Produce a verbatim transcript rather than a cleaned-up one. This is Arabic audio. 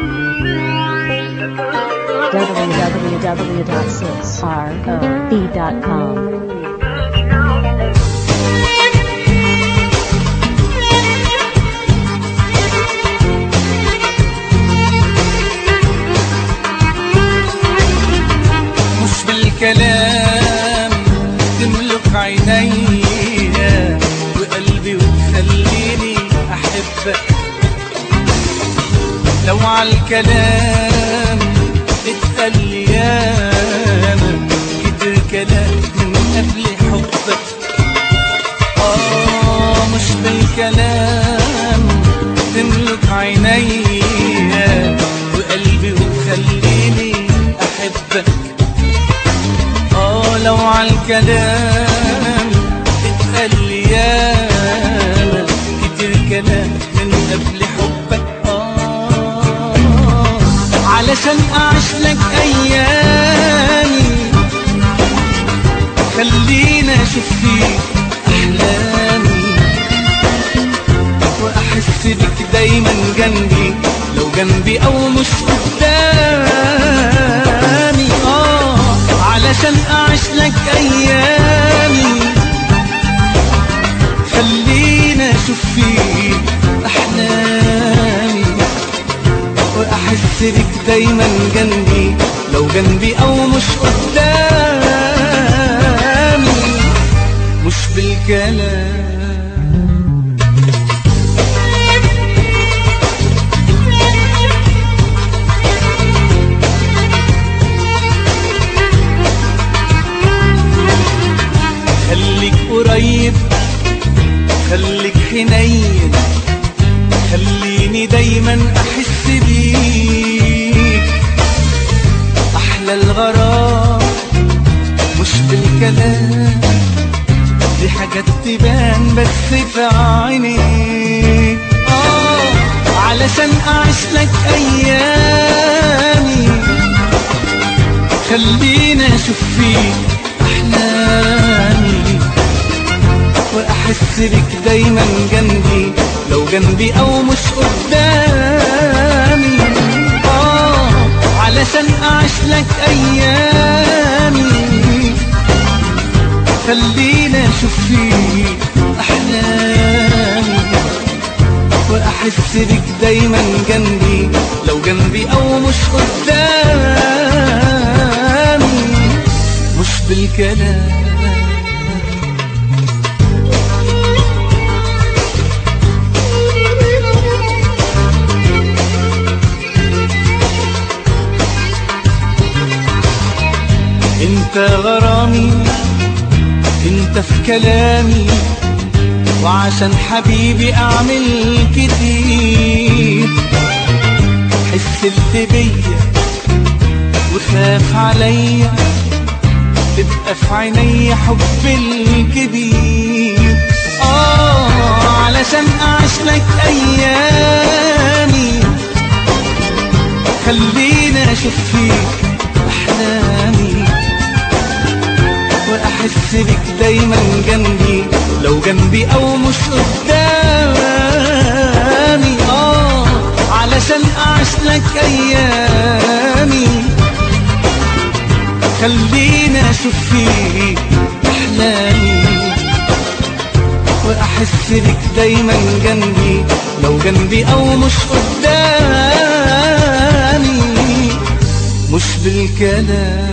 w w w dot six r o b dot com. مش بالكلام تملك عينيا وقلبي وتخليني أحبك، لو عالكلام اتقال ياما كتر كلام من قبل حبك. آه مش بالكلام تملك عينيا وقلبي وتخليني أحبك، آه لو عالكلام اتقال ياما كتر كلام من قبل حبك. علشان أعيش لك أيامي خلينا أشوف فيك أحلامي وأحس بك دايما جنبي، لو جنبي أو مش قدامي. آه علشان أعيش لك أيامي خلينا أشوف فيك أحلامي وأحس بك دايما جنبي، لو جنبي أو مش قدامي. مش بالكلام خليك قريب، خليك حنين، خليني دايما أحس بيك. أحلى الغرام مش بالكلام، دي حاجات تبان بس في عينيك. آه علشان أعيش لك أيامي خلينا أشوف فيك أحلامي وأحس بك دايما جنبي، لو جنبي أو مش قدامي. آه علشان أعيش لك أيامي خلينا أشوف فيك أحلامي وأحس بك دايما جنبي، لو جنبي أو مش قدامي. مش بالكلام انت غرامي، انت في كلامي، وعشان حبيبي اعمل كتير. حسلت بيا وخاف عليا، تبقى في عيني حب الكبير. آه علشان أعيش لك أيامي خلينا أشوف فيك أحلامي وأحس بك دايما جنبي، لو جنبي أو مش قدامي. آه علشان أعيش لك أيامي خلينا أشوف فيك أحلامي وأحس بك دايما جنبي، لو جنبي أو مش قدامي. مش بالكلام